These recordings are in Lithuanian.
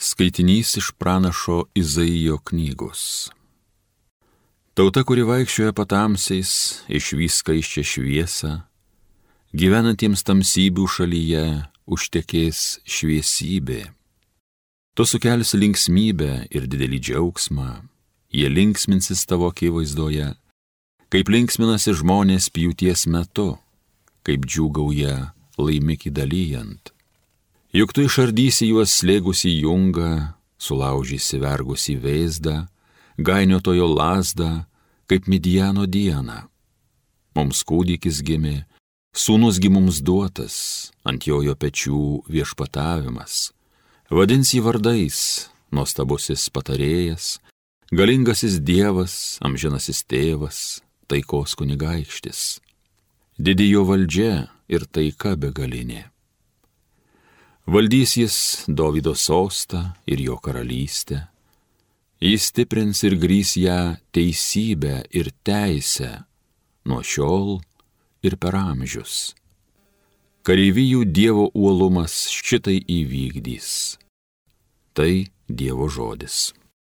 Skaitinys iš pranašo Izaijo knygos. Tauta, kuri vaikščioja patamsiais, išvys skaisčią šviesą, gyvenantiems tamsybių šalyje užtekės šviesybė. Tu sukelsi linksmybę ir didelį džiaugsmą, jie linksminsis tavo akivaizdoje, kaip linksminasi žmonės pjūties metu, kaip džiūgauja laimikį dalyjant. Juk tu išardysi juos slėgusi jungą, sulaužysi vergusi vėzdą, gainiotojo lazdą, kaip Midjano dieną. Mums kūdikis gimė, sūnus gi mums duotas, ant jojo pečių viešpatavimas. Vadins jį vardais, nuostabusis patarėjas, galingasis Dievas, amžinasis tėvas, taikos kunigaikštis. Didi jo valdžia ir taika begalinė. Valdys jis Dovydo sostą ir jo karalystę. Jis stiprins ir grįs ją teisybę ir teisę nuo šiol ir per amžius. Kareivijų Dievo uolumas šitai įvykdys. Tai Dievo žodis.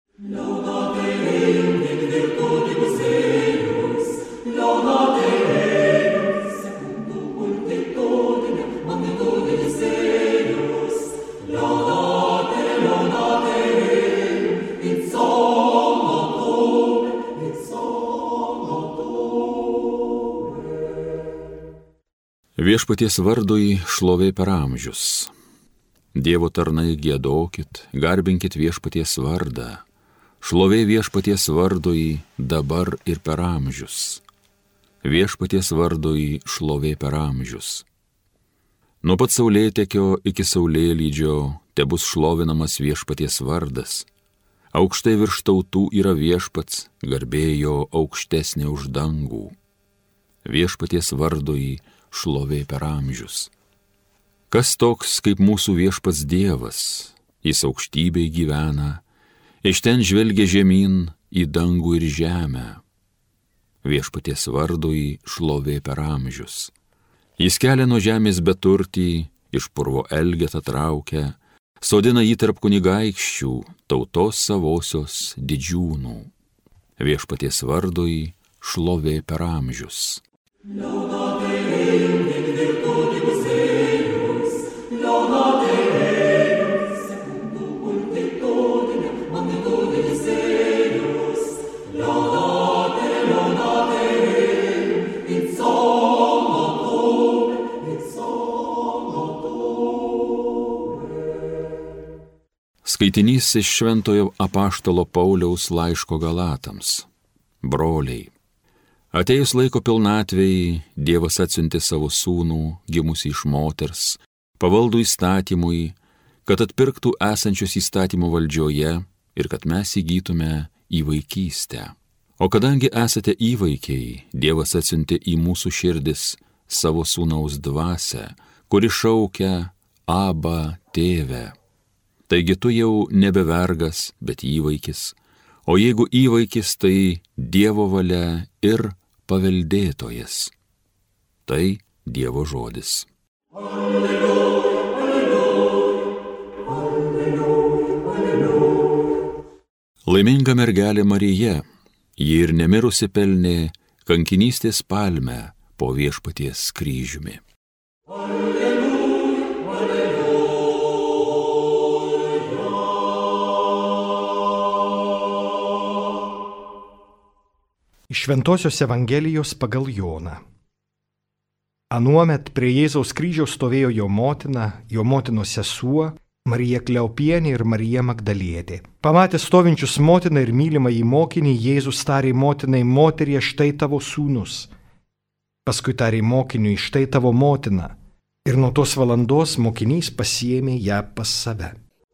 Viešpaties vardui šlovė per amžius. Dievo tarnai giedokit, garbinkit viešpaties vardą. Šlovė viešpaties vardui dabar ir per amžius. Viešpaties vardui šlovė per amžius. Nuo pat saulėtekio iki saulėlydžio tebus šlovinamas viešpaties vardas. Aukštai virš tautų yra viešpats, garbė jo aukštesnė už dangų. Viešpaties vardui šlovė per amžius. Kas toks kaip mūsų viešpats Dievas, jis aukštybėj gyvena, iš ten žvelgia žemyn į dangų ir žemę. Viešpaties vardui šlovė per amžius. Jis kelia nuo žemės beturtį, iš purvo elgetą traukia, sodina jį tarp kunigaikščių, tautos savosios didžiūnų. Viešpaties vardui šlovė per amžius. Skaitinys iš šventojo apaštalo Pauliaus laiško Galatams. Broliai, atėjus laiko pilnatvei, Dievas atsiuntė savo sūnų, gimusį iš moters, pavaldų įstatymui, kad atpirktų esančius įstatymo valdžioje ir kad mes įgytume įvaikystę. O kadangi esate įvaikiai, Dievas atsiuntė į mūsų širdis savo sūnaus dvasią, kuri šaukia Abba, tėve. Taigi tu jau nebe vergas, bet įvaikis, o jeigu įvaikis, tai Dievo valia ir paveldėtojas. Tai Dievo žodis. Alleluja, alleluja, alleluja, alleluja. Laiminga mergelė Marija, ji ir nemirusi pelnė kankinystės palmę po viešpaties kryžiumi. Alleluja, alleluja. Iš Šventosios Evangelijos pagal Joną. Anuomet prie Jėzaus kryžiaus stovėjo jo motina, jo motinos sesuo, Marija Kleopienė ir Marija Magdalietė. Pamatęs stovinčius motiną ir mylimą į mokinį, Jėzus tarė motinai: moterie, štai tavo sūnus. Paskui tarė mokiniui: štai tavo motina. Ir nuo tos valandos mokinys pasiėmė ją pas save.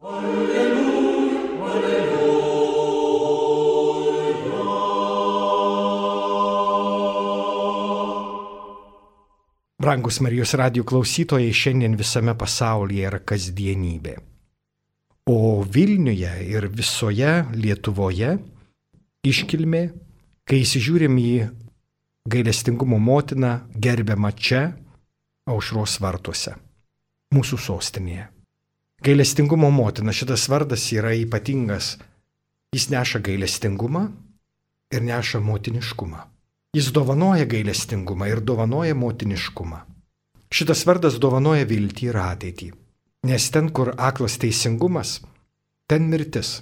Brangus Marijos radijo klausytojai, šiandien visame pasaulyje yra kasdienybė. O Vilniuje ir visoje Lietuvoje iškilmė, kai įsižiūrim į gailestingumo motiną gerbiamą čia, Aušros vartuose, mūsų sostinėje. Gailestingumo motina, šitas vardas yra ypatingas. Jis neša gailestingumą ir neša motiniškumą. Jis dovanoja gailestingumą ir dovanoja motiniškumą. Šitas vardas dovanoja viltį ir ateitį. Nes ten, kur aklas teisingumas, ten mirtis.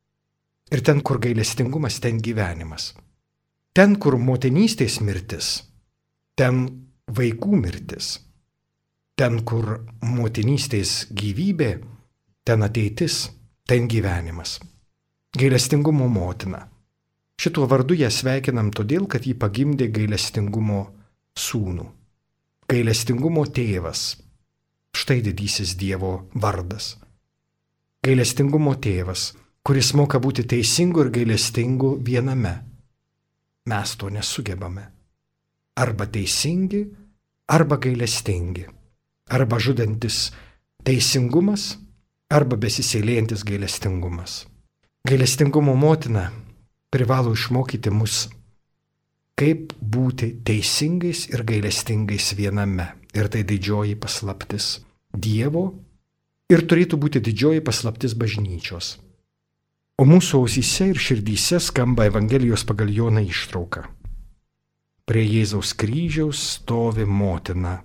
Ir ten, kur gailestingumas, ten gyvenimas. Ten, kur motinystės mirtis, ten vaikų mirtis. Ten, kur motinystės gyvybė, ten ateitis, ten gyvenimas. Gailestingumo motina. Šituo vardu ją sveikinam todėl, kad ji pagimdė gailestingumo sūnų. Gailestingumo tėvas. Štai didysis Dievo vardas. Gailestingumo tėvas, kuris moka būti teisingu ir gailestingu viename. Mes to nesugebame. Arba teisingi, arba gailestingi. Arba žudantis teisingumas, arba besisėlėjantis gailestingumas. Gailestingumo motina privalo išmokyti mus, kaip būti teisingais ir gailestingais viename. Ir tai didžioji paslaptis Dievo ir turėtų būti didžioji paslaptis bažnyčios. O mūsų ausyse ir širdyse skamba Evangelijos pagal Joną ištrauka. Prie Jėzaus kryžiaus stovi motina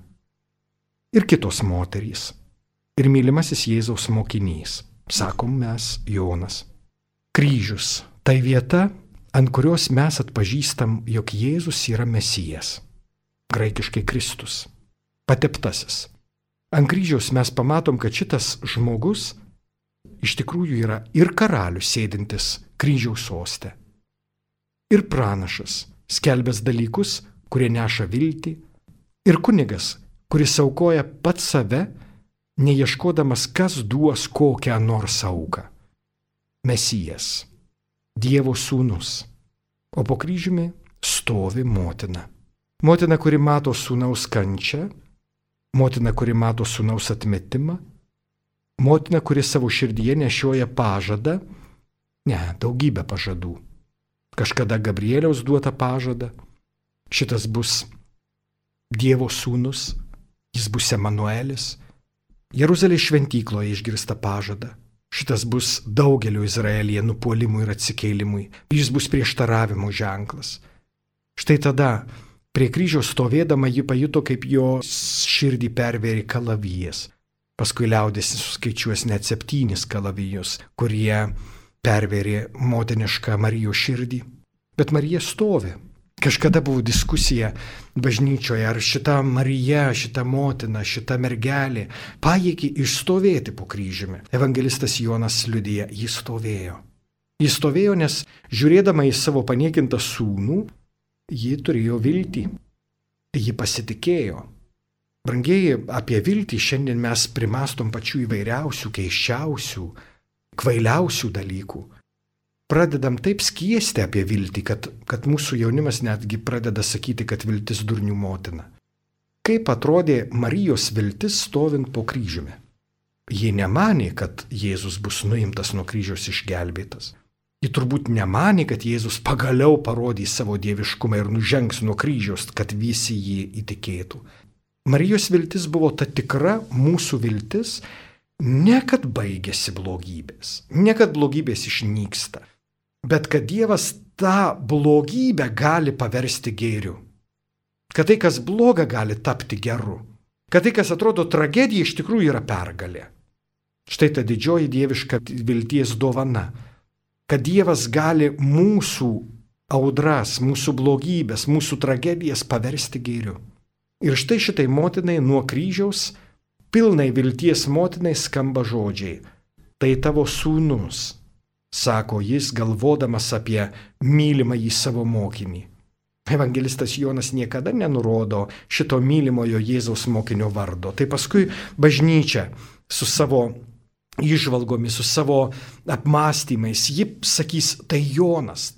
ir kitos moterys. Ir mylimasis Jėzaus mokinys, sakom mes Jonas. Kryžius – tai vieta, ant kurios mes atpažįstam, jog Jėzus yra Mesijas, graikiškai Kristus, pateptasis. Ant kryžiaus mes pamatom, kad šitas žmogus iš tikrųjų yra ir karalius sėdintis kryžiaus soste, ir pranašas, skelbęs dalykus, kurie neša viltį, ir kunigas, kuris aukoja pats save, neieškodamas, kas duos kokią nors auką. Mesijas, Dievo sūnus, o po kryžiumi stovi motina. Motina, kuri mato sūnaus kančią, motina, kuri mato sūnaus atmetimą, motina, kuri savo širdyje nešioja pažadą, daugybę pažadų. Kažkada Gabrieliaus duotą pažadą, šitas bus Dievo sūnus, jis bus Emanuelis, Jeruzalės šventykloje išgirsta pažadą. Šitas bus daugelio Izraelyje nupuolimui ir atsikėlimui. Jis bus prieštaravimo ženklas. Štai tada prie kryžiaus stovėdama ji pajuto, kaip jo širdį pervėrė kalavijas. Paskui liaudėsi suskaičiuos net 7 kalavijus, kurie pervėrė motinišką Marijos širdį. Bet Marija stovi. Kažkada buvo diskusija bažnyčioje, ar šita Marija, šita motina, šita mergelė pajėgė išstovėti po kryžiumi. Evangelistas Jonas liudija, jis stovėjo. Jis stovėjo, nes žiūrėdama į savo paniekintą sūnų, ji turėjo viltį. Ji pasitikėjo. Brangieji, apie viltį šiandien mes primastom pačių įvairiausių, keiščiausių, kvailiausių dalykų. Pradedam taip skiesti apie viltį, kad mūsų jaunimas netgi pradeda sakyti, kad viltis durnių motina. Kaip atrodė Marijos viltis stovint po kryžiumi? Ji nemanė, kad Jėzus bus nuimtas nuo kryžiaus išgelbėtas. Ji turbūt nemanė, kad Jėzus pagaliau parodys savo dieviškumą ir nužengs nuo kryžiaus, kad visi jį įtikėtų. Marijos viltis buvo ta tikra mūsų viltis, ne kad baigėsi blogybės, ne kad blogybės išnyksta, bet kad Dievas tą blogybę gali paversti gėriu. Kad tai, kas bloga, gali tapti geru. Kad tai, kas atrodo tragedija, iš tikrųjų yra pergalė. Štai ta didžioji dieviška vilties dovana. Kad Dievas gali mūsų audras, mūsų blogybės, mūsų tragedijas paversti gėriu. Ir štai šitai motinai nuo kryžiaus, pilnai vilties motinai skamba žodžiai. Tai tavo sūnus, sako jis, galvodamas apie mylimąjį savo mokinį. Evangelistas Jonas niekada nenurodo šito mylimojo Jėzaus mokinio vardo. Tai paskui bažnyčia su savo įžvalgomis, su savo apmąstymais, ji sakys, tai Jonas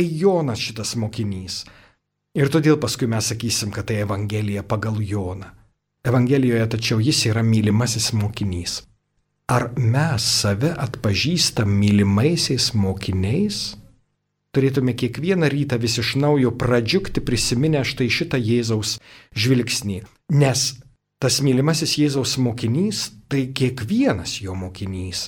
šitas mokinys. Ir todėl paskui mes sakysim, kad tai Evangelija pagal Joną. Evangelijoje tačiau jis yra mylimasis mokinys. Ar mes save atpažįstam mylimaisiais mokiniais? Turėtume kiekvieną rytą vis iš naujo pradžiugti prisiminę štai šitą Jėzaus žvilgsnį. Nes tas mylimasis Jėzaus mokinys tai kiekvienas jo mokinys.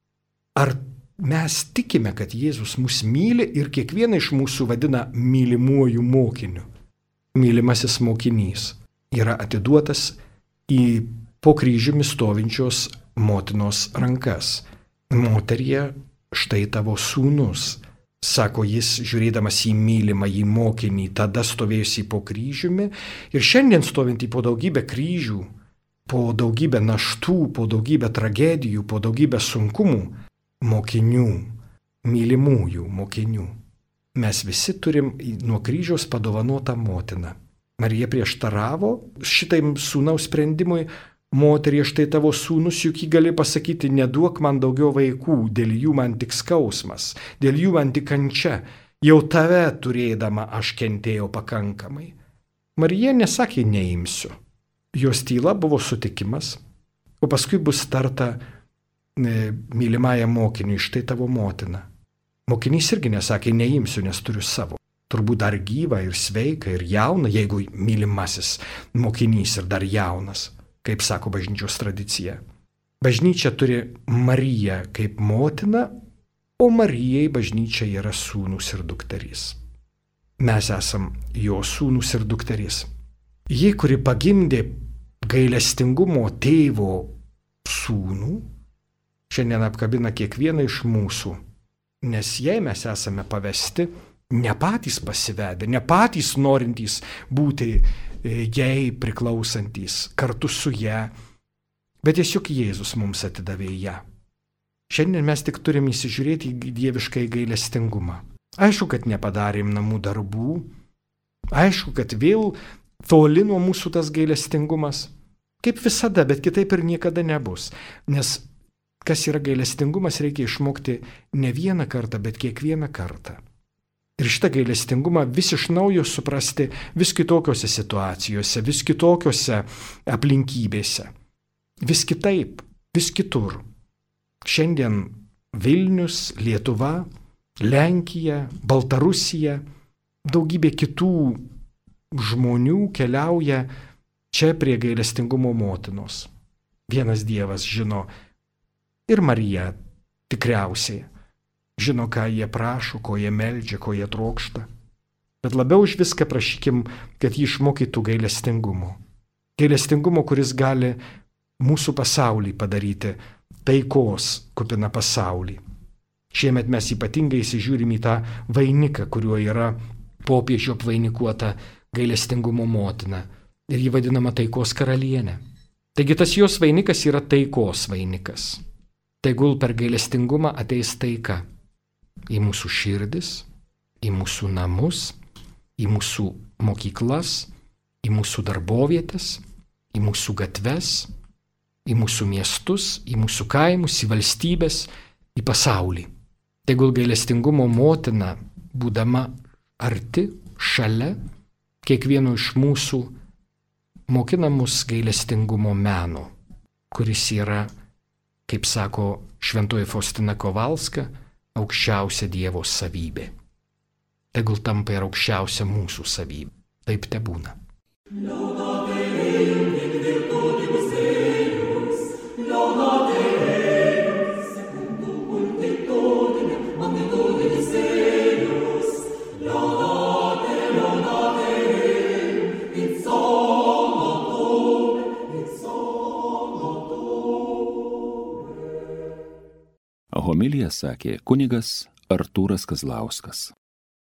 Ar mes tikime, kad Jėzus mus myli ir kiekvieną iš mūsų vadina mylimuoju mokiniu? Mylimasis mokinys yra atiduotas į po kryžiumi stovinčios motinos rankas. Moterie, štai tavo sūnus, sako jis, žiūrėdamas į mylimąjį mokinį, tada stovėjusį po kryžiumi ir šiandien stovintį po daugybę kryžių, po daugybę naštų, po daugybę tragedijų, po daugybę sunkumų mokinių, mylimųjų mokinių. Mes visi turim nuo kryžiaus padovanotą motiną. Marija prieštaravo šitam sūnaus sprendimui. Moterie, štai tavo sūnus, juk jį gali pasakyti, neduok man daugiau vaikų, dėl jų man tik skausmas, dėl jų man tik kančia, jau tave turėdama aš kentėjau pakankamai. Marija nesakė neimsiu. Jos tyla buvo sutikimas, o paskui bus tarta mylimajam mokiniui, štai tavo motina. Mokinys irgi nesakė neimsiu, nes turiu savo. Turbūt dar gyva ir sveika ir jauna, jeigu mylimasis mokinys ir dar jaunas. Kaip sako bažnyčios tradicija. Bažnyčia turi Mariją kaip motiną, o Marijai bažnyčia yra sūnus ir dukterys. Mes esam jo sūnus ir dukterys. Ji, kuri pagimdė gailestingumo tėvo sūnų, šiandien apkabina kiekvieną iš mūsų, nes jei mes esame pavesti, ne patys pasivedę, ne patys norintys būti jai priklausantys kartu su ją, bet tiesiog Jėzus mums atidavė ją. Šiandien mes tik turim įsižiūrėti į dievišką gailestingumą. Aišku, kad nepadarėm namų darbų, aišku, kad vėl toli nuo mūsų tas gailestingumas, kaip visada, bet kitaip ir niekada nebus, nes kas yra gailestingumas, reikia išmokti ne vieną kartą, bet kiekvieną kartą. Ir šitą gailestingumą vis iš naujo suprasti vis kitokiose situacijose, vis kitokiose aplinkybėse. Vis kitaip, vis kitur. Šiandien Vilnius, Lietuva, Lenkija, Baltarusija, daugybė kitų žmonių keliauja čia prie gailestingumo motinos. Vienas Dievas žino ir Marija tikriausiai. Žino, ką jie prašo, ko jie meldžia, ko jie trokšta. Bet labiau už viską prašykim, kad jį išmokytų gailestingumo. Gailestingumo, kuris gali mūsų pasaulį padaryti taikos kupiną pasaulį. Šiemet mes ypatingai įsižiūrim į tą vainiką, kuriuo yra popiežių apvainikuota gailestingumo motina. Ir jį vadinama taikos karalienė. Taigi tas jos vainikas yra taikos vainikas. Tegul per gailestingumą ateis taika. Į mūsų širdis, į mūsų namus, į mūsų mokyklas, į mūsų darbovietės, į mūsų gatves, į mūsų miestus, į mūsų kaimus, į valstybės, į pasaulį. Tegul gailestingumo motina, būdama arti, šalia, kiekvieno iš mūsų mokina mus gailestingumo meno, kuris yra, kaip sako šventoji Faustina Kovalska, aukščiausia Dievo savybė. Tegul tampa ir aukščiausia mūsų savybė. Taip tebūna. Homiliją sakė kunigas Artūras Kazlauskas.